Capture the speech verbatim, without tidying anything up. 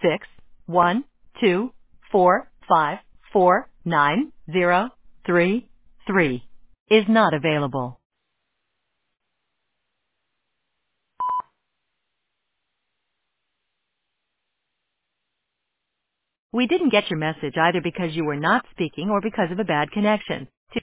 six one two four five four nine zero three three is not available. We didn't get your message either because you were not speaking or because of a bad connection.